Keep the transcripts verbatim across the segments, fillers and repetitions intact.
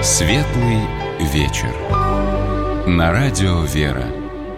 Светлый вечер. На радио «Вера».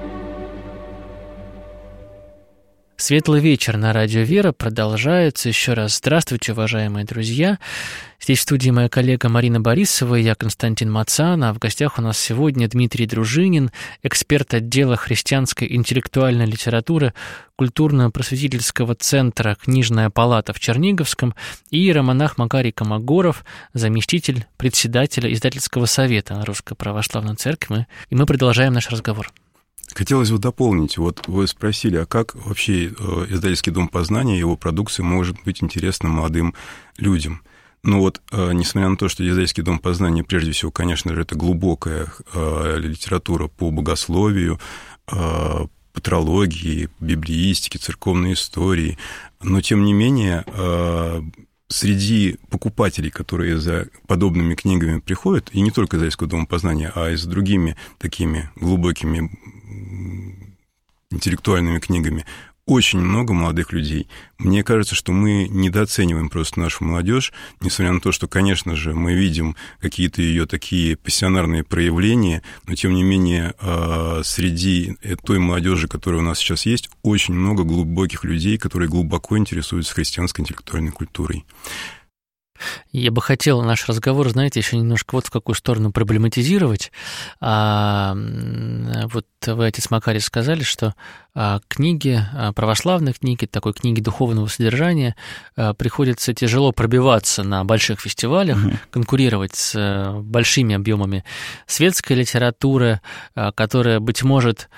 Светлый вечер на радио «Вера» продолжается. Еще раз здравствуйте, уважаемые друзья. Здесь в студии моя коллега Марина Борисова и я, Константин Мацан. А в гостях у нас сегодня Дмитрий Дружинин, эксперт отдела христианской интеллектуальной литературы культурно-просветительского центра «Книжная палата» в Черниговском, и иеромонах Макарий Комогоров, заместитель председателя издательского совета Русской Православной Церкви. И мы продолжаем наш разговор. Хотелось бы дополнить. Вот вы спросили, а как вообще издательский дом познания и его продукция может быть интересна молодым людям? Ну вот, несмотря на то, что издательский дом познания, прежде всего, конечно же, это глубокая литература по богословию, патрологии, библеистике, церковной истории, но, тем не менее, среди покупателей, которые за подобными книгами приходят, и не только из издательского дома познания, а и с другими такими глубокими интеллектуальными книгами, очень много молодых людей. Мне кажется, что мы недооцениваем просто нашу молодежь, несмотря на то, что, конечно же, мы видим какие-то ее такие пассионарные проявления, но, тем не менее, среди той молодежи, которая у нас сейчас есть, очень много глубоких людей, которые глубоко интересуются христианской интеллектуальной культурой. Я бы хотел наш разговор, знаете, еще немножко вот в какую сторону проблематизировать. А, вот вы, отец Макарий, сказали, что книги, православные книги, такой книги духовного содержания, приходится тяжело пробиваться на больших фестивалях, угу. конкурировать с большими объемами светской литературы, которая, быть может,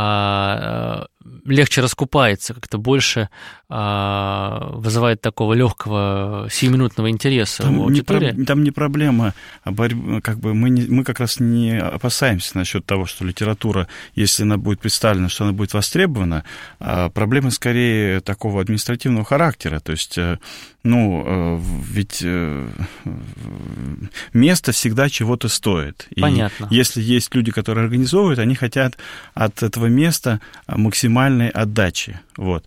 легче раскупается, как-то больше вызывает такого легкого сиюминутного интереса там у аудитории. Не, там не проблема, как бы мы, не, мы как раз не опасаемся насчет того, что литература, если она будет представлена, что она будет востребована, а проблема скорее такого административного характера, то есть, ну, ведь место всегда чего-то стоит. Понятно. И если есть люди, которые организовывают, они хотят от этого места максимальной отдачи. Вот.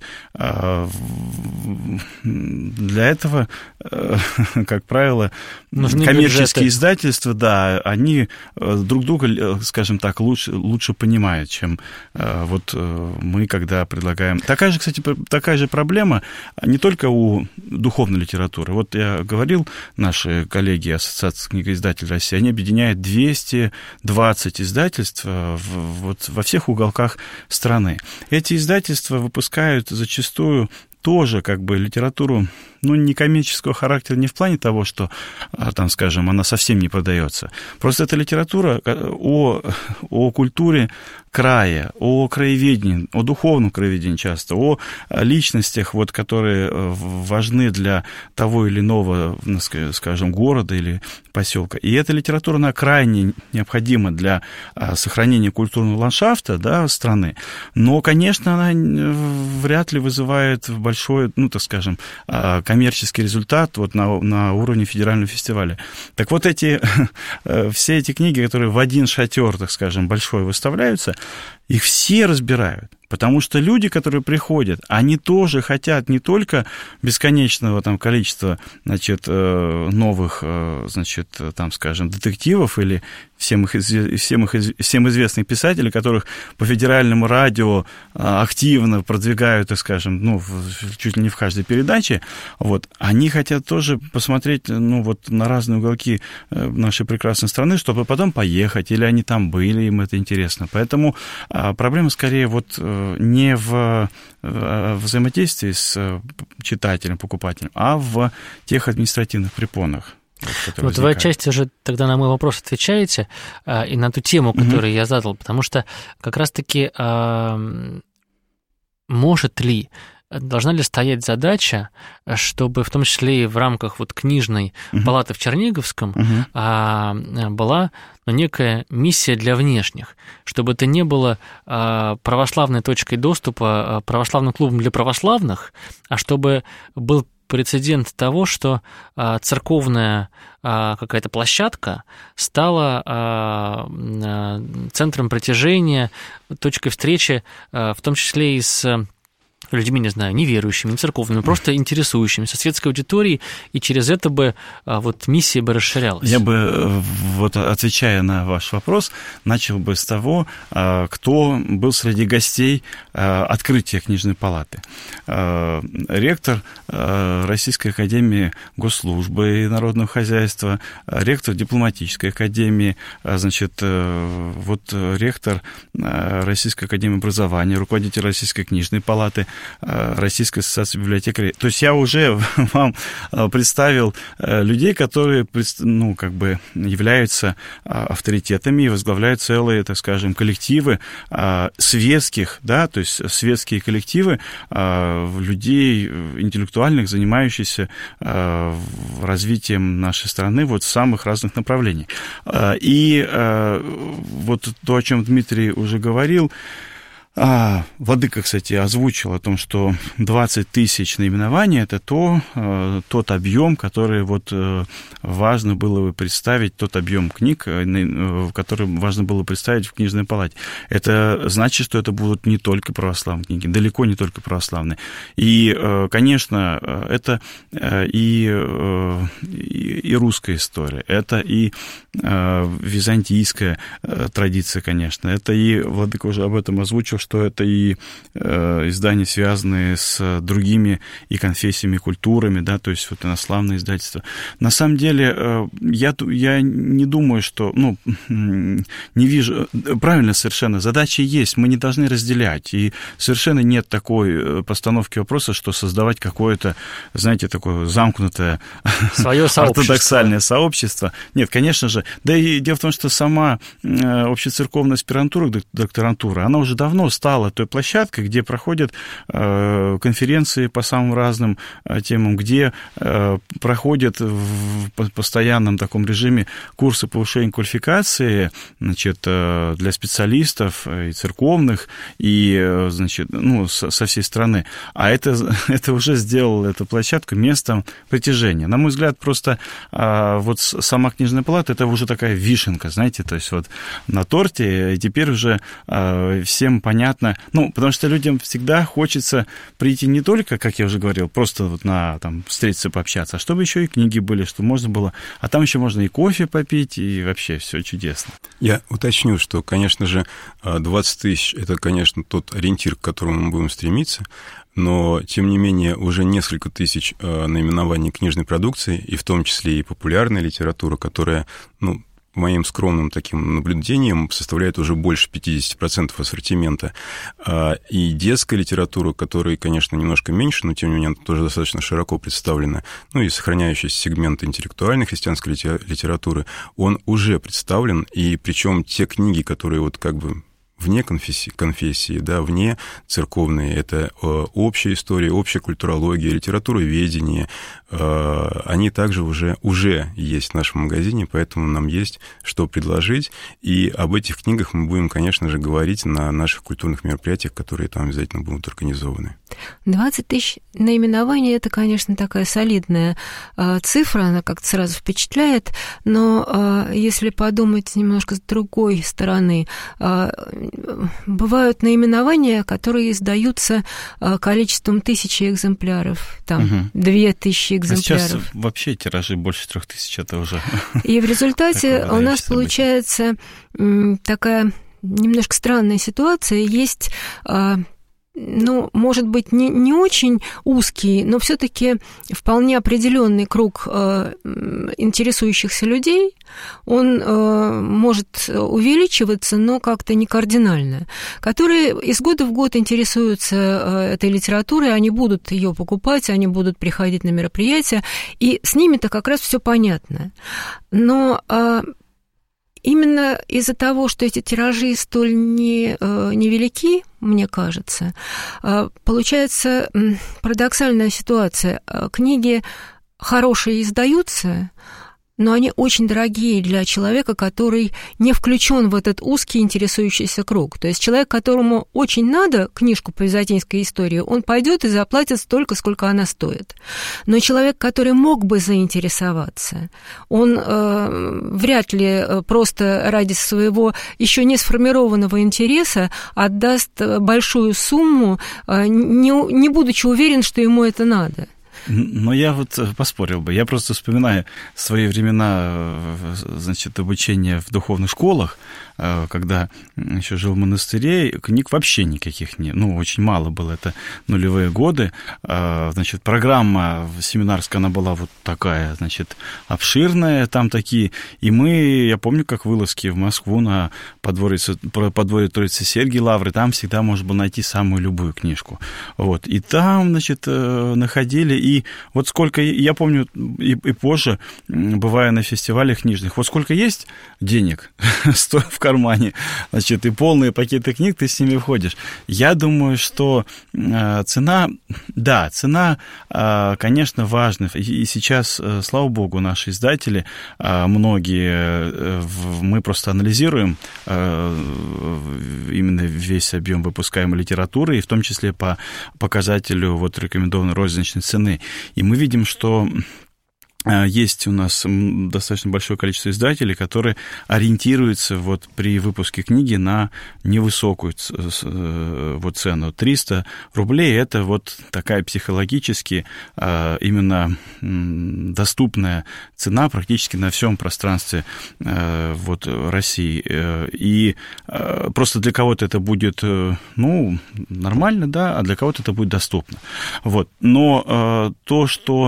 Для этого, как правило, нужны коммерческие бюджеты. Издательства, да, они друг друга, скажем так, лучше, лучше понимают, чем вот мы, когда предлагаем. Такая же, кстати, такая же проблема не только у духовной литературы. Вот я говорил, наши коллеги Ассоциации книгоиздателей России, они объединяют двести двадцать издательств вот во всех уголках страны. Эти издательства выпускают зачастую тоже как бы литературу, ну, не коммерческого характера, не в плане того, что, там, скажем, она совсем не продается. Просто это литература о, о культуре края, о краеведении, о духовном краеведении часто, о личностях, вот, которые важны для того или иного, скажем, города или поселка. И эта литература, она крайне необходима для сохранения культурного ландшафта, да, страны. Но, конечно, она вряд ли вызывает большой, ну, так скажем, коммерческий результат вот на, на уровне федерального фестиваля. Так вот эти, все эти книги, которые в один шатер, так скажем, большой выставляются, их все разбирают. Потому что люди, которые приходят, они тоже хотят не только бесконечного там количества, значит, новых, значит, там, скажем, детективов или всем, их, всем, их, всем известных писателей, которых по федеральному радио активно продвигают, так скажем, ну, чуть ли не в каждой передаче, вот, они хотят тоже посмотреть, ну, вот, на разные уголки нашей прекрасной страны, чтобы потом поехать, или они там были, им это интересно. Поэтому проблема скорее вот не в взаимодействии с читателем, покупателем, а в тех административных препонах. Вот вы отчасти уже тогда на мой вопрос отвечаете а, и на ту тему, которую mm-hmm. я задал, потому что как раз-таки а, может ли, должна ли стоять задача, чтобы в том числе и в рамках вот книжной mm-hmm. палаты в Черниговском mm-hmm. а, была ну, некая миссия для внешних, чтобы это не было а, православной точкой доступа, а, православным клубом для православных, а чтобы был прецедент того, что а, церковная а, какая-то площадка стала а, а, центром притяжения, точкой встречи, а, в том числе и с людьми, не знаю, неверующими, не церковными, просто интересующимися светской аудиторией, и через это бы вот миссия бы расширялась. Я бы, вот отвечая на ваш вопрос, начал бы с того, кто был среди гостей открытия книжной палаты. Ректор Российской академии госслужбы и народного хозяйства, ректор дипломатической академии, значит, вот ректор Российской академии образования, руководитель Российской книжной палаты, Российской ассоциации библиотекарей. То есть я уже вам представил людей, которые, ну, как бы являются авторитетами и возглавляют целые, так скажем, коллективы светских, да, то есть светские коллективы людей интеллектуальных, занимающихся развитием нашей страны вот в самых разных направлениях. И вот то, о чем Дмитрий уже говорил, А, Владыка, кстати, озвучил о том, что двадцать тысяч наименований – это то, тот объем, который вот важно было бы представить, тот объем книг, который важно было представить в книжной палате. Это значит, что это будут не только православные книги, далеко не только православные. И, конечно, это и, и русская история, это и византийская традиция, конечно, это и, Владыка уже об этом озвучил, что это и э, издания, связанные с другими и конфессиями, и культурами, да, то есть вот инославные издательства. На самом деле, э, я, я не думаю, что, ну, не вижу, правильно совершенно, задачи есть, мы не должны разделять, и совершенно нет такой постановки вопроса, что создавать какое-то, знаете, такое замкнутое ортодоксальное сообщество. Нет, конечно же, да и дело в том, что сама общецерковная аспирантура, докторантура, она уже давно стала той площадкой, где проходят э, конференции по самым разным э, темам, где э, проходят в постоянном таком режиме курсы повышения квалификации, значит, э, для специалистов и церковных, и, э, значит, ну, со, со всей страны. А это, это уже сделало эту площадку местом притяжения. На мой взгляд, просто э, вот сама книжная палата — это уже такая вишенка, знаете, то есть вот на торте, и теперь уже э, всем понятно. Ну, потому что людям всегда хочется прийти не только, как я уже говорил, просто вот на, там, встретиться, пообщаться, а чтобы еще и книги были, чтобы можно было... А там еще можно и кофе попить, и вообще все чудесно. Я уточню, что, конечно же, двадцать тысяч – это, конечно, тот ориентир, к которому мы будем стремиться, но, тем не менее, уже несколько тысяч наименований книжной продукции, и в том числе и популярная литература, которая, ну, моим скромным таким наблюдением составляет уже больше пятьдесят процентов ассортимента. И детская литература, которая, конечно, немножко меньше, но, тем не менее, тоже достаточно широко представлена, ну и сохраняющийся сегмент интеллектуальной христианской литературы, он уже представлен, и причем те книги, которые вот как бы вне конфессии, конфессии, да, вне церковные, это общая история, общая культурология, литературоведение, они также уже, уже есть в нашем магазине, поэтому нам есть что предложить, и об этих книгах мы будем, конечно же, говорить на наших культурных мероприятиях, которые там обязательно будут организованы. двадцать тысяч наименований – это, конечно, такая солидная цифра, она как-то сразу впечатляет, но если подумать немножко с другой стороны, бывают наименования, которые издаются количеством тысячи экземпляров, там, угу. две тысячи экземпляров. А сейчас вообще тиражи больше трех тысяч, это уже... И в результате у нас получается такая немножко странная ситуация. Есть... ну, может быть, не, не очень узкий, но все-таки вполне определенный круг э, интересующихся людей, он э, может увеличиваться, но как-то не кардинально, которые из года в год интересуются э, этой литературой, они будут ее покупать, они будут приходить на мероприятия, и с ними-то как раз все понятно. Но... Э, Именно из-за того, что эти тиражи столь не, невелики, мне кажется, получается парадоксальная ситуация. Книги хорошие издаются, но они очень дорогие для человека, который не включен в этот узкий интересующийся круг. То есть человек, которому очень надо книжку по византийской истории, он пойдет и заплатит столько, сколько она стоит. Но человек, который мог бы заинтересоваться, он э, вряд ли просто ради своего еще не сформированного интереса отдаст большую сумму, э, не, не будучи уверен, что ему это надо. Но я вот поспорил бы. Я просто вспоминаю свои времена, значит, обучения в духовных школах, когда еще жил в монастыре, книг вообще никаких не, ну, очень мало было, это нулевые годы. Значит, программа семинарская, она была вот такая, значит, обширная, там такие, и мы, я помню, как вылазки в Москву на подворье, подворье Троицы Сергии Лавры, там всегда можно было найти самую любую книжку. Вот, и там, значит, находили, и вот сколько, я помню, и, и позже, бывая на фестивалях книжных, вот сколько есть денег в кармане, значит, и полные пакеты книг, ты с ними входишь. Я думаю, что э, цена, да, цена, э, конечно, важна. И, и сейчас, э, слава богу, наши издатели, э, многие, э, в, мы просто анализируем э, именно весь объем выпускаемой литературы, и в том числе по показателю вот, рекомендованной розничной цены. И мы видим, что есть у нас достаточно большое количество издателей, которые ориентируются вот при выпуске книги на невысокую вот цену. триста рублей – это вот такая психологически именно доступная цена практически на всем пространстве вот России. И просто для кого-то это будет, ну, нормально, да, а для кого-то это будет доступно. Вот. Но то, что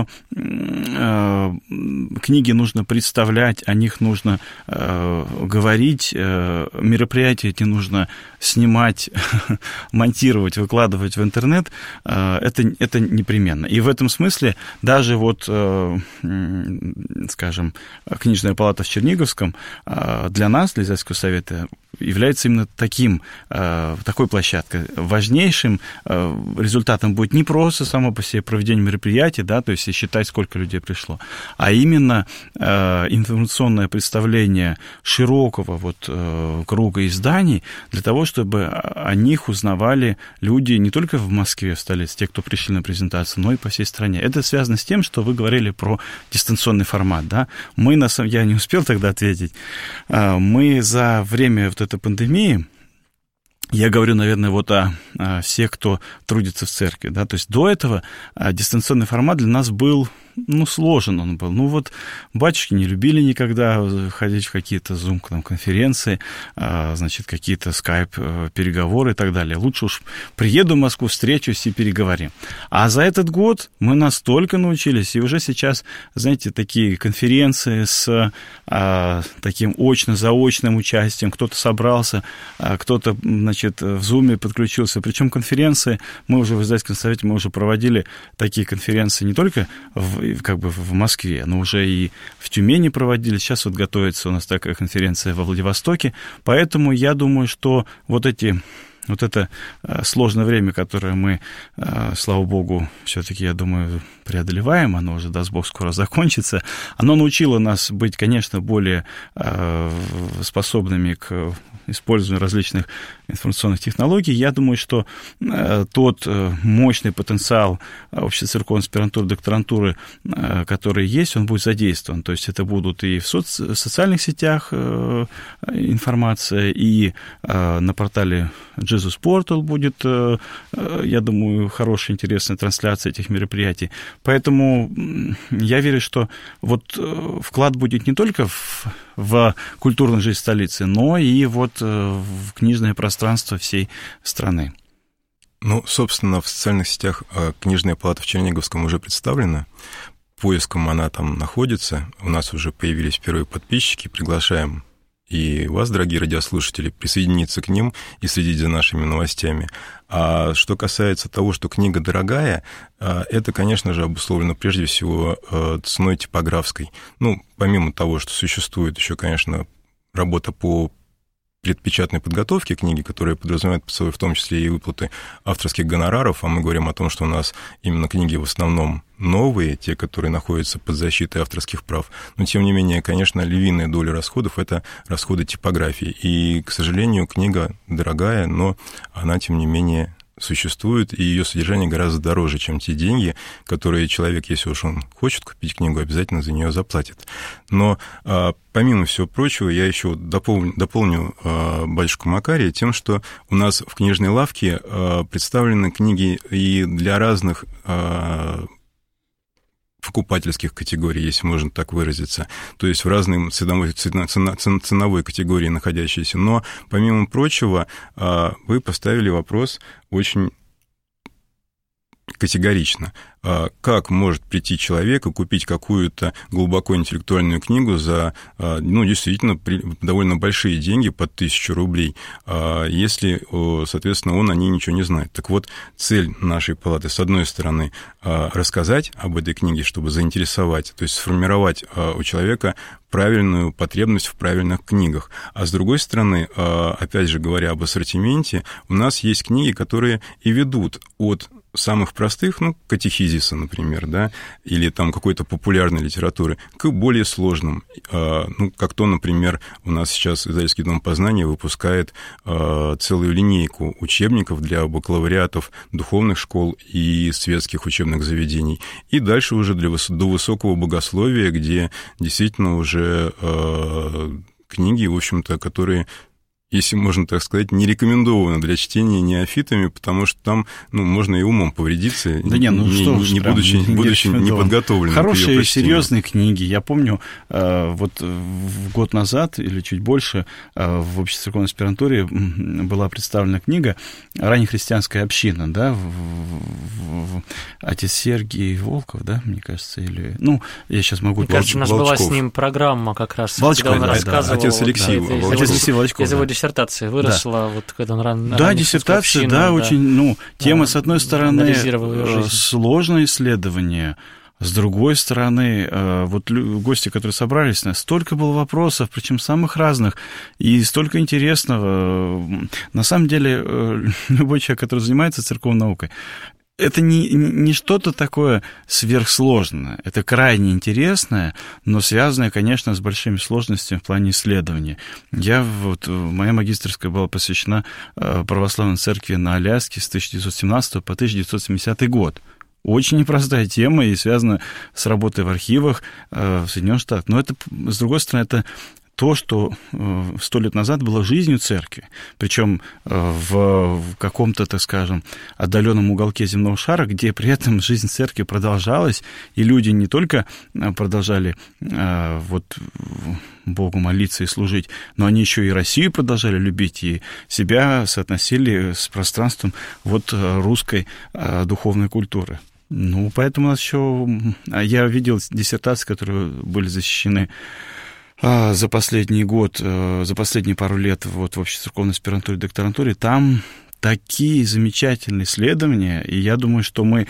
книги нужно представлять, о них нужно э, говорить, э, мероприятия эти нужно снимать, монтировать, выкладывать в интернет, э, это, это непременно. И в этом смысле даже вот, э, скажем, книжная палата в Черниговском э, для нас, для издательского совета, является именно таким, такой площадкой. Важнейшим результатом будет не просто само по себе проведение мероприятий, да, то есть считать, сколько людей пришло, а именно информационное представление широкого вот круга изданий для того, чтобы о них узнавали люди не только в Москве, в столице, те, кто пришли на презентацию, но и по всей стране. Это связано с тем, что вы говорили про дистанционный формат, да. Мы, на самом деле, я не успел тогда ответить, мы за время вот этой пандемии, я говорю, наверное, вот о, о всех, кто трудится в церкви, да, то есть до этого дистанционный формат для нас был, ну, сложен он был. Ну, вот батюшки не любили никогда ходить в какие-то зум-конференции, значит, какие-то скайп-переговоры и так далее. Лучше уж приеду в Москву, встречусь и переговорим. А за этот год мы настолько научились, и уже сейчас, знаете, такие конференции с а, таким очно-заочным участием, кто-то собрался, а, кто-то, значит, в зуме подключился. Причем конференции, мы уже в издательском совете, мы уже проводили такие конференции не только в как бы в Москве, но уже и в Тюмени проводили. Сейчас вот готовится у нас такая конференция во Владивостоке. Поэтому я думаю, что вот эти вот это сложное время, которое мы, слава богу, все-таки, я думаю, преодолеваем, оно уже, даст Бог, скоро закончится, оно научило нас быть, конечно, более способными к использованию различных информационных технологий. Я думаю, что тот мощный потенциал общецерковной аспирантуры, докторантуры, который есть, он будет задействован. То есть это будут и в соци- социальных сетях информация, и на портале Jesus Portal будет, я думаю, хорошая, интересная трансляция этих мероприятий. Поэтому я верю, что вот вклад будет не только в, в культурную жизнь столицы, но и вот в книжное пространство всей страны. Ну, собственно, в социальных сетях книжная палата в Черниговском уже представлена. Поиском она там находится. У нас уже появились первые подписчики. Приглашаем и вас, дорогие радиослушатели, присоединиться к ним и следить за нашими новостями. А что касается того, что книга дорогая, это, конечно же, обусловлено прежде всего ценой типографской. Ну, помимо того, что существует еще, конечно, работа по предпечатной подготовки книги, которая подразумевает под собой в том числе и выплаты авторских гонораров, а мы говорим о том, что у нас именно книги в основном новые, те, которые находятся под защитой авторских прав. Но, тем не менее, конечно, львиная доля расходов – это расходы типографии. И, к сожалению, книга дорогая, но она, тем не менее, существует, и ее содержание гораздо дороже, чем те деньги, которые человек, если уж он хочет купить книгу, обязательно за нее заплатит. Но а, помимо всего прочего, я еще дополню, дополню а, батюшку Макария тем, что у нас в книжной лавке а, представлены книги и для разных а, покупательских категорий, если можно так выразиться, то есть в разной ценовой, ценовой категории находящиеся. Но, помимо прочего, вы поставили вопрос очень категорично. Как может прийти человек и купить какую-то глубоко интеллектуальную книгу за, ну, действительно, довольно большие деньги, под тысячу рублей, если, соответственно, он о ней ничего не знает. Так вот, цель нашей палаты, с одной стороны, рассказать об этой книге, чтобы заинтересовать, то есть сформировать у человека правильную потребность в правильных книгах. А с другой стороны, опять же говоря об ассортименте, у нас есть книги, которые и ведут от самых простых, ну, катехизиса, например, да, или там какой-то популярной литературы, к более сложным. Ну, как то, например, у нас сейчас Издательский дом Познания выпускает целую линейку учебников для бакалавриатов духовных школ и светских учебных заведений. И дальше уже для, до высокого богословия, где действительно уже книги, в общем-то, которые, если можно так сказать, не рекомендовано для чтения неофитами, потому что там, ну, можно и умом повредиться, да не, ну, не, что не, не будучи, не будучи неподготовленным. Хорошие, серьезные книги. Я помню, вот год назад или чуть больше в общей церковной аспирантуре была представлена книга «Раннехристианская община», да, в, в, в, отец Сергий Волков, да, мне кажется, или... Ну, я сейчас могу... Мне кажется, у нас была с ним программа как раз, Волчков, когда он да, рассказывал... Да, отец Алексей, вот, Волчков. отец Алексей Волчков, из его да. диссертации выросла, да. Вот когда он ран, да, диссертация, общину, да, да, очень, ну, тема, да, с одной стороны, сложное исследование, с другой стороны, вот гости, которые собрались, у нас столько было вопросов, причем самых разных, и столько интересного. На самом деле, любой человек, который занимается церковной наукой, это не, не что-то такое сверхсложное, это крайне интересное, но связанное, конечно, с большими сложностями в плане исследования. Я, вот, моя магистерская была посвящена православной церкви на Аляске с тысяча девятьсот семнадцатого по тысяча девятьсот семидесятый год. Очень непростая тема и связана с работой в архивах в Соединенных Штатах. Но это, с другой стороны, это то, что сто лет назад было жизнью церкви, причем в каком-то, так скажем, отдаленном уголке земного шара, где при этом жизнь церкви продолжалась, и люди не только продолжали вот Богу молиться и служить, но они еще и Россию продолжали любить, и себя соотносили с пространством вот русской духовной культуры. Ну, поэтому у нас еще... Я видел диссертации, которые были защищены за последний год, за последние пару лет вот в общей церковной аспирантуре, докторантуре, там такие замечательные исследования, и я думаю, что мы...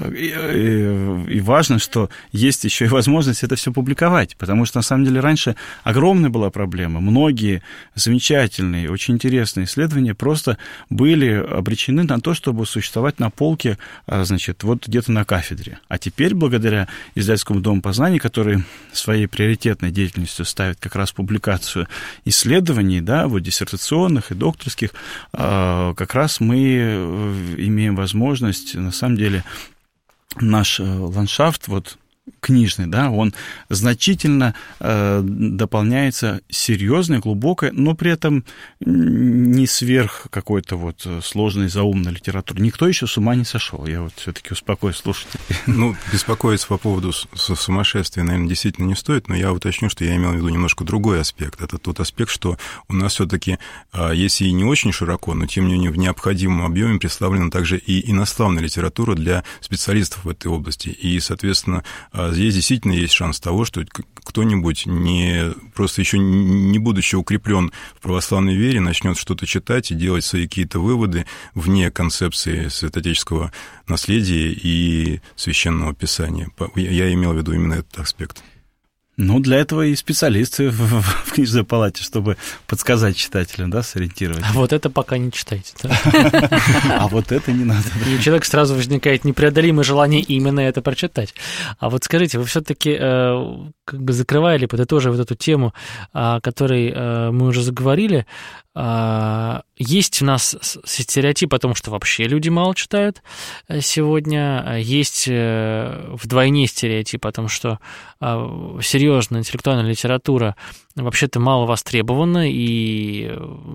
И, и важно, что есть еще и возможность это все публиковать, потому что, на самом деле, раньше огромная была проблема. Многие замечательные, очень интересные исследования просто были обречены на то, чтобы существовать на полке, значит, вот где-то на кафедре. А теперь, благодаря Издательскому дому Познания, который своей приоритетной деятельностью ставит как раз публикацию исследований, да, вот диссертационных и докторских, как раз раз мы имеем возможность, на самом деле, наш ландшафт, вот, книжный, да, он значительно э, дополняется серьезной, глубокой, но при этом не сверх какой-то вот сложной, заумной литературы. Никто еще с ума не сошел. Я вот все-таки успокою слушателей. Ну, беспокоиться по поводу сумасшествия, наверное, действительно не стоит, но я уточню, что я имел в виду немножко другой аспект. Это тот аспект, что у нас все-таки, если и не очень широко, но тем не менее в необходимом объеме представлена также и иностранная литература для специалистов в этой области. И, соответственно, здесь действительно есть шанс того, что кто-нибудь, не, просто еще не будучи укреплен в православной вере, начнет что-то читать и делать свои какие-то выводы вне концепции святоотеческого наследия и священного писания. Я имел в виду именно этот аспект. Ну, для этого и специалисты в, в книжной палате, чтобы подсказать читателям, да, сориентировать. А вот это пока не читайте. А вот это не надо. И у человека сразу возникает непреодолимое желание именно это прочитать. А вот скажите, вы все-таки как бы закрывая или подытоживая вот эту тему, о которой мы уже заговорили, есть у нас стереотип о том, что вообще люди мало читают сегодня, есть вдвойне стереотип о том, что серьезная интеллектуальная литература вообще-то мало востребована и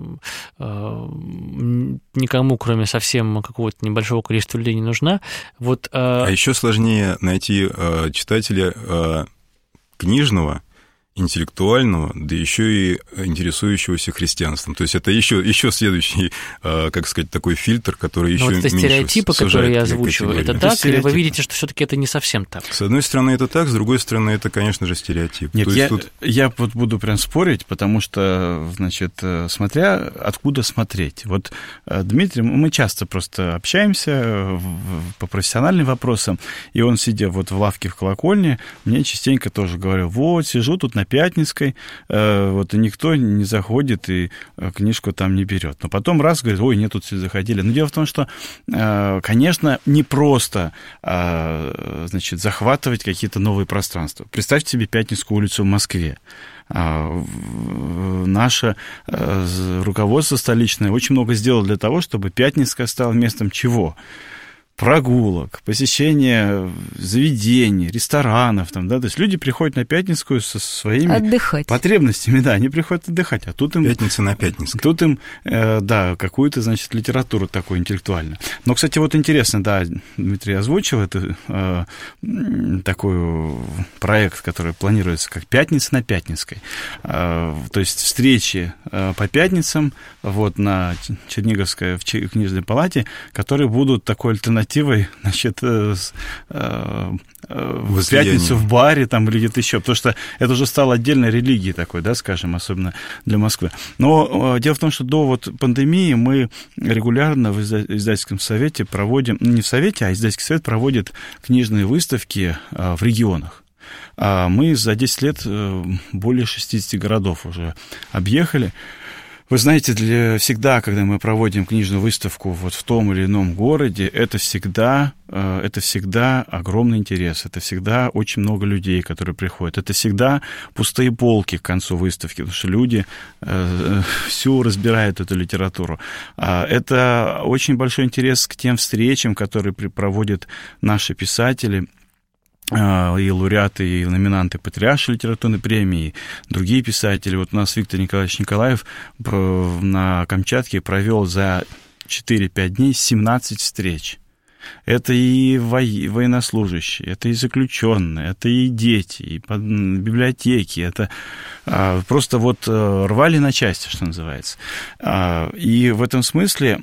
никому, кроме совсем какого-то небольшого количества людей, не нужна. Вот, а еще сложнее найти читателя книжного, интеллектуального, да еще и интересующегося христианством. То есть это еще, еще следующий, как сказать, такой фильтр, который еще меньше сужает. Вот это стереотипы, которые я озвучиваю, это так, или вы видите, что все-таки это не совсем так? С одной стороны, это так, с другой стороны, это, конечно же, стереотип. Нет, я, тут... я вот буду прям спорить, потому что, значит, смотря откуда смотреть. Вот, Дмитрий, мы часто просто общаемся по профессиональным вопросам, и он, сидя вот в лавке в колокольне, мне частенько тоже говорил: вот, сижу тут на Пятницкой, вот, и никто не заходит и книжку там не берет. Но потом раз говорит: ой, нет, тут все заходили. Но дело в том, что, конечно, не просто, значит, захватывать какие-то новые пространства. Представьте себе Пятницкую улицу в Москве. Наше руководство столичное очень много сделало для того, чтобы Пятницкая стала местом чего? Прогулок, посещения заведений, ресторанов, там, да, то есть люди приходят на Пятницкую со своими отдыхать. Потребностями, да, они приходят отдыхать, а тут им... Пятница на Пятницкой. Тут им, э, да, какую-то, значит, литературу такую интеллектуальную. Но, кстати, вот интересно, да, Дмитрий озвучил это, э, такой проект, который планируется как «Пятница на Пятницкой», э, то есть встречи э, по пятницам, вот, на Черниговской в книжной палате, которые будут такой альтернативой, значит, в пятницу в баре там, или где-то еще, потому что это уже стало отдельной религией такой, да, скажем, особенно для Москвы. Но дело в том, что до вот пандемии мы регулярно в издательском совете проводим, не в совете, а издательский совет проводит книжные выставки в регионах. Мы за десять лет более шестидесяти городов уже объехали. Вы знаете, для, всегда, когда мы проводим книжную выставку вот в том или ином городе, это всегда, это всегда огромный интерес, это всегда очень много людей, которые приходят, это всегда пустые полки к концу выставки, потому что люди всю разбирают эту литературу. Это очень большой интерес к тем встречам, которые проводят наши писатели, и лауреаты, и номинанты Патриаршей литературной премии, и другие писатели. Вот у нас Виктор Николаевич Николаев на Камчатке провел за четыре-пять дней семнадцать встреч. Это и военнослужащие, это и заключенные, это и дети, и библиотеки, это просто вот рвали на части, что называется. И в этом смысле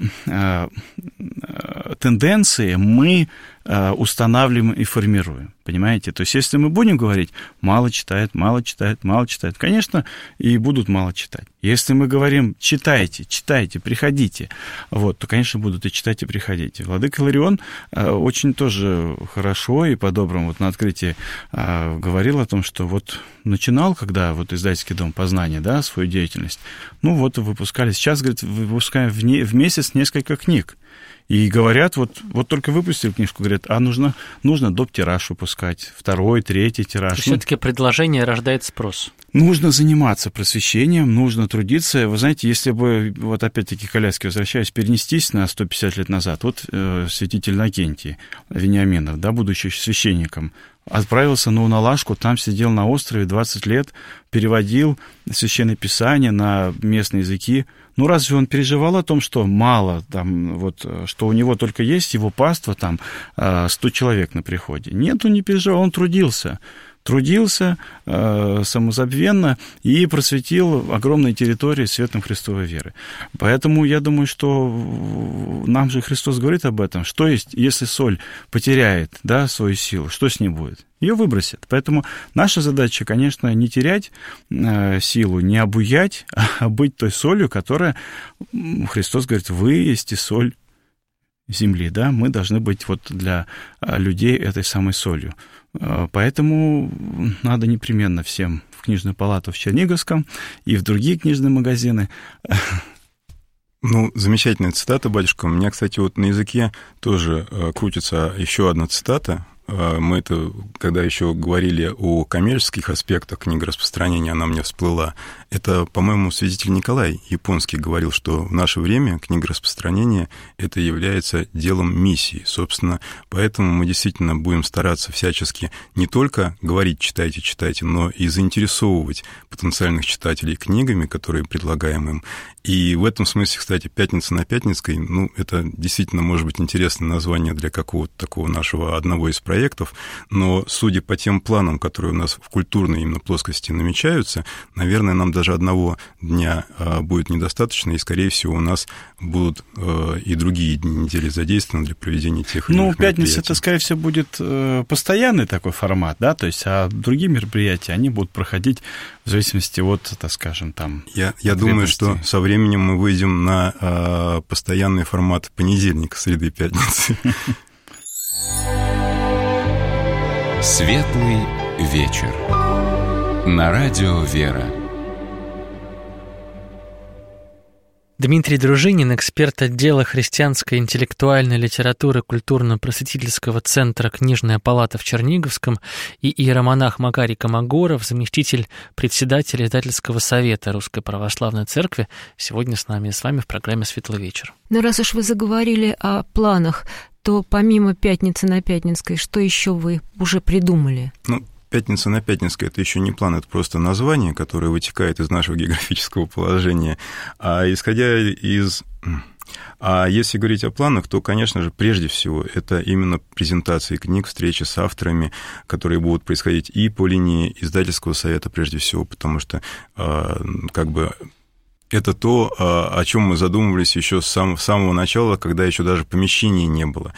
тенденции мы устанавливаем и формируем, понимаете? То есть, если мы будем говорить, мало читает, мало читает, мало читает, конечно, и будут мало читать. Если мы говорим, читайте, читайте, приходите, вот, то, конечно, будут и читать, и приходите. Владыка Иларион очень тоже хорошо и по-доброму вот на открытии говорил о том, что вот начинал, когда вот издательский дом «Познание», да, свою деятельность, ну вот выпускали, сейчас, говорит, выпускаем в, не, в месяц несколько книг. И говорят, вот, вот только выпустили книжку, говорят, а нужно, нужно доп. Тираж выпускать, второй, третий тираж. Ну, все-таки предложение рождает спрос. Нужно заниматься просвещением, нужно трудиться. Вы знаете, если бы, вот опять-таки к Аляске возвращаясь, перенестись на сто пятьдесят лет назад, вот э, святитель Иннокентий Вениаминов, да, будучи священником, отправился на Уналашку, там сидел на острове двадцать лет, переводил Священное Писание на местные языки. Ну, разве он переживал о том, что мало, там, вот, что у него только есть его паства, там, сто человек на приходе? Нет, он не переживал, он трудился. Трудился э, самозабвенно и просветил огромные территории светом Христовой веры. Поэтому я думаю, что нам же Христос говорит об этом, что есть, если соль потеряет, да, свою силу, что с ней будет? Ее выбросят. Поэтому наша задача, конечно, не терять э, силу, не обуять, а быть той солью, которая, Христос говорит, вы есть и соль земли, да, мы должны быть вот для людей этой самой солью. Поэтому надо непременно всем в книжную палату в Черниговском и в другие книжные магазины. Ну, замечательная цитата, батюшка. У меня, кстати, вот на языке тоже крутится еще одна цитата. Мы это, когда еще говорили о коммерческих аспектах книгораспространения, она мне всплыла. Это, по-моему, святитель Николай Японский говорил, что в наше время книгораспространение это является делом миссии. Собственно, поэтому мы действительно будем стараться всячески не только говорить «читайте, читайте», но и заинтересовывать потенциальных читателей книгами, которые предлагаем им. И в этом смысле, кстати, «Пятница на Пятницкой», ну, это действительно может быть интересное название для какого-то такого нашего одного из проектов, но, судя по тем планам, которые у нас в культурной именно плоскости намечаются, наверное, нам даже одного дня будет недостаточно, и, скорее всего, у нас будут и другие дни недели задействованы для проведения тех или иных мероприятий. Ну, «Пятница» это, скорее всего, будет постоянный такой формат, да, то есть, а другие мероприятия, они будут проходить в зависимости от, так скажем, там... Я, я думаю, что со временем мы выйдем на э, постоянный формат понедельника, среды и пятницы. Светлый вечер. На радио «Вера». Дмитрий Дружинин, эксперт отдела христианской интеллектуальной литературы культурно-просветительского центра «Книжная палата» в Черниговском, и иеромонах Макарий Комогоров, заместитель председателя издательского совета Русской Православной Церкви, сегодня с нами и с вами в программе «Светлый вечер». Но раз уж вы заговорили о планах, то помимо «Пятницы на Пятницкой», что еще вы уже придумали? Ну, «Пятница на Пятницкой» — это еще не план, это просто название, которое вытекает из нашего географического положения. А исходя из... А если говорить о планах, то, конечно же, прежде всего, это именно презентации книг, встречи с авторами, которые будут происходить и по линии издательского совета, прежде всего, потому что, как бы... Это то, о чем мы задумывались еще с самого начала, когда еще даже помещений не было.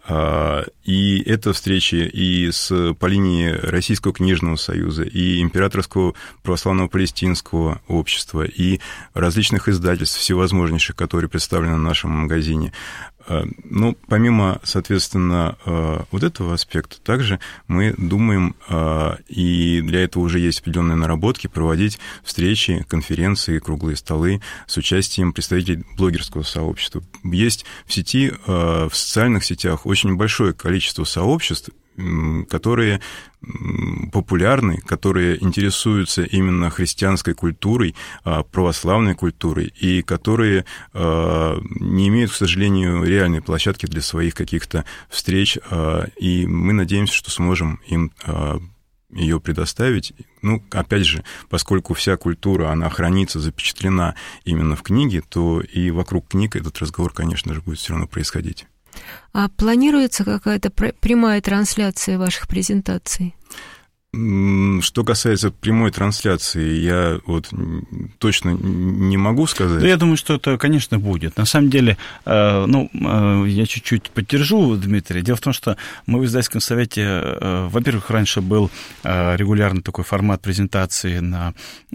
И это встречи и с, по линии Российского книжного союза, и Императорского православного палестинского общества, и различных издательств всевозможнейших, которые представлены в нашем магазине. Ну, помимо, соответственно, вот этого аспекта, также мы думаем, и для этого уже есть определенные наработки, проводить встречи, конференции, круглые столы с участием представителей блогерского сообщества. Есть в сети, в социальных сетях очень большое количество сообществ, которые популярны, которые интересуются именно христианской культурой, православной культурой, и которые не имеют, к сожалению, реальной площадки для своих каких-то встреч, и мы надеемся, что сможем им ее предоставить. Ну, опять же, поскольку вся культура, она хранится, запечатлена именно в книге, то и вокруг книг этот разговор, конечно же, будет все равно происходить. А планируется какая-то прямая трансляция ваших презентаций? Что касается прямой трансляции, я вот точно не могу сказать. Да, я думаю, что это, конечно, будет. На самом деле, ну, я чуть-чуть поддержу Дмитрия. Дело в том, что мы в издательском совете, во-первых, раньше был регулярный такой формат презентации на,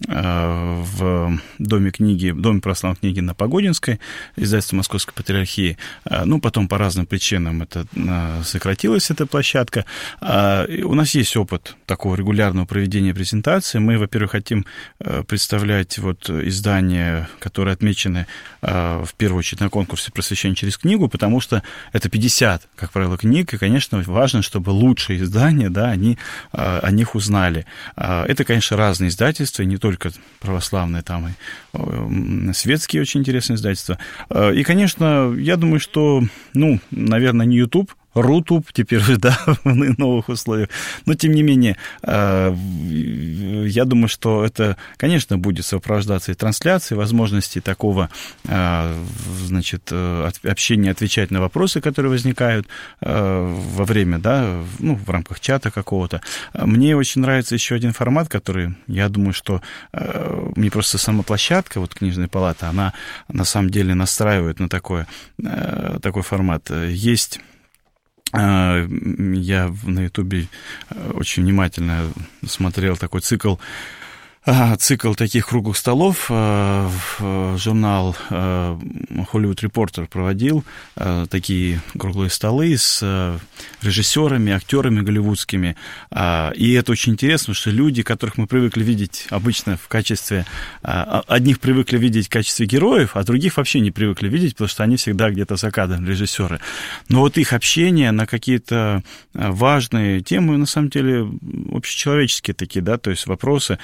в Доме книги, в Доме православной книги на Погодинской, издательство Московской Патриархии. Ну, потом по разным причинам это сократилась, эта площадка. У нас есть опыт такого регулярного проведения презентации. Мы, во-первых, хотим представлять вот издания, которые отмечены в первую очередь на конкурсе «Просвещение через книгу», потому что это пятьдесят, как правило, книг, и, конечно, важно, чтобы лучшие издания, да, они о них узнали. Это, конечно, разные издательства, не только православные, там и светские очень интересные издательства. И, конечно, я думаю, что, ну, наверное, не YouTube, Рутуб теперь, да, в новых условиях. Но, тем не менее, я думаю, что это, конечно, будет сопровождаться и трансляцией, возможности такого, значит, общения, отвечать на вопросы, которые возникают во время, да, ну, в рамках чата какого-то. Мне очень нравится еще один формат, который, я думаю, что мне просто сама площадка, вот Книжная палата, она на самом деле настраивает на такой, такой формат. Есть... Я на Ютубе очень внимательно смотрел такой цикл цикл таких круглых столов. Журнал Hollywood Reporter проводил такие круглые столы с режиссерами, актерами голливудскими. И это очень интересно, что люди, которых мы привыкли видеть обычно в качестве... Одних привыкли видеть в качестве героев, а других вообще не привыкли видеть, потому что они всегда где-то за кадром, режиссеры. Но вот их общение на какие-то важные темы, на самом деле, общечеловеческие такие, да, то есть вопросы,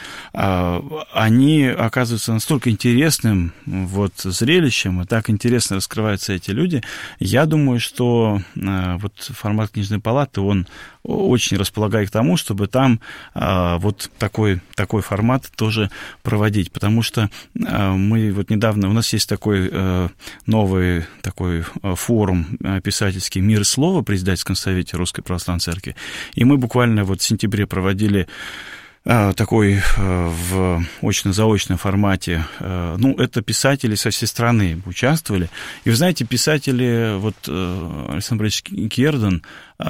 они оказываются настолько интересным вот зрелищем, и так интересно раскрываются эти люди. Я думаю, что вот формат книжной палаты, он очень располагает к тому, чтобы там вот такой, такой формат тоже проводить, потому что мы вот недавно, у нас есть такой новый такой форум писательский «Мир слова» при Издательском совете Русской Православной Церкви, и мы буквально вот в сентябре проводили такой в очно-заочном формате. Ну, это писатели со всей страны участвовали. И вы знаете, писатели, вот Александр Борисович Керден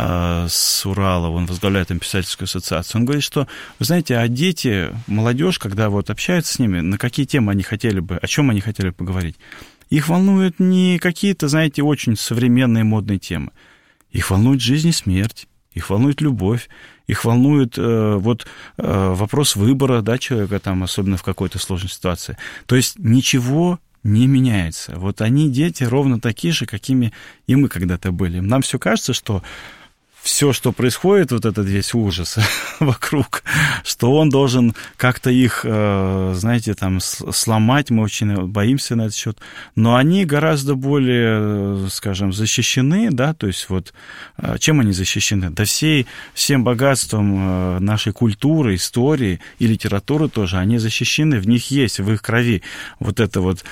с Урала, он возглавляет там писательскую ассоциацию, он говорит, что, вы знаете, а дети, молодежь, когда вот общаются с ними, на какие темы они хотели бы, о чем они хотели бы поговорить, их волнуют не какие-то, знаете, очень современные модные темы. Их волнует жизнь и смерть. Их волнует любовь, их волнует э, вот, э, вопрос выбора, да, человека, там, особенно в какой-то сложной ситуации. То есть ничего не меняется. Вот они, дети, ровно такие же, какими и мы когда-то были. Нам все кажется, что все, что происходит, вот этот весь ужас вокруг, что он должен как-то их, знаете, там, сломать, мы очень боимся на этот счет, но они гораздо более, скажем, защищены, да, то есть вот чем они защищены? Да всей, всем богатством нашей культуры, истории и литературы тоже, они защищены, в них есть, в их крови вот это вот...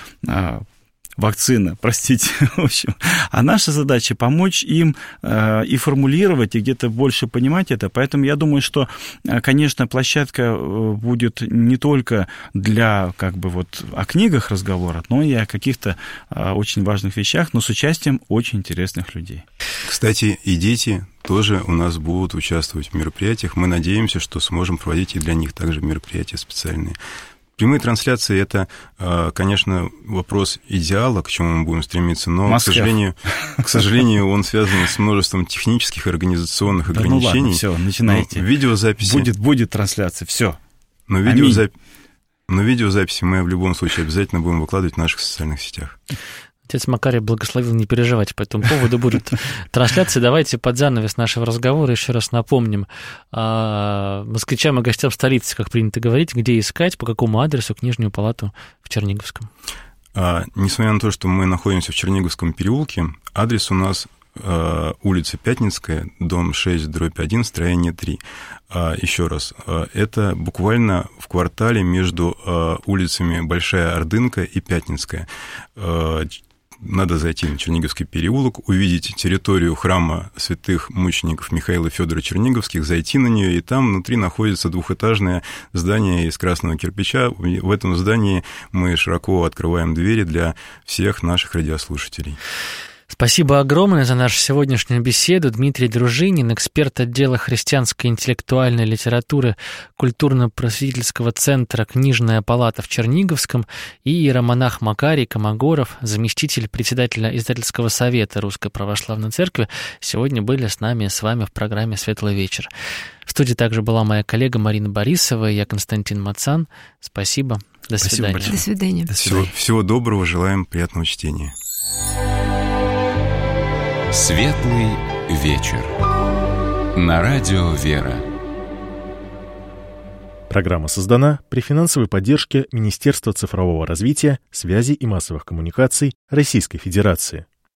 вакцина, простите, в общем. А наша задача помочь им э, и формулировать, и где-то больше понимать это. Поэтому я думаю, что, конечно, площадка будет не только для, как бы, вот, о книгах разговора, но и о каких-то э, очень важных вещах, но с участием очень интересных людей. Кстати, и дети тоже у нас будут участвовать в мероприятиях. Мы надеемся, что сможем проводить и для них также мероприятия специальные. Прямые трансляции – это, конечно, вопрос идеала, к чему мы будем стремиться, но, к сожалению, к сожалению, он связан с множеством технических и организационных да ограничений. Ну ладно, все, начинайте. Но видеозаписи... Будет, будет трансляция, все. Но, видеозап... но видеозаписи мы в любом случае обязательно будем выкладывать в наших социальных сетях. Отец Макарий благословил не переживать по этому поводу. Будут трансляции. Давайте под занавес нашего разговора еще раз напомним москвичам и гостям столицы, как принято говорить, где искать, по какому адресу книжную палату в Черниговском. А, несмотря на то, что мы находимся в Черниговском переулке, адрес у нас а, улица Пятницкая, дом шесть, дробь один, строение три. А, еще раз, а, это буквально в квартале между а, улицами Большая Ордынка и Пятницкая. А, Надо зайти на Черниговский переулок, увидеть территорию храма святых мучеников Михаила и Федора Черниговских, зайти на нее, и там внутри находится двухэтажное здание из красного кирпича. В этом здании мы широко открываем двери для всех наших радиослушателей. Спасибо огромное за нашу сегодняшнюю беседу. Дмитрий Дружинин, эксперт отдела христианской интеллектуальной литературы культурно-просветительского центра «Книжная палата» в Черниговском, и иеромонах Макарий Комогоров, заместитель председателя издательского совета Русской Православной Церкви, сегодня были с нами, с вами в программе «Светлый вечер». В студии также была моя коллега Марина Борисова и я, Константин Мацан. Спасибо. До свидания. До свидания. До свидания. Всего, всего доброго. Желаем приятного чтения. Светлый вечер. На радио «Вера». Программа создана при финансовой поддержке Министерства цифрового развития, связи и массовых коммуникаций Российской Федерации.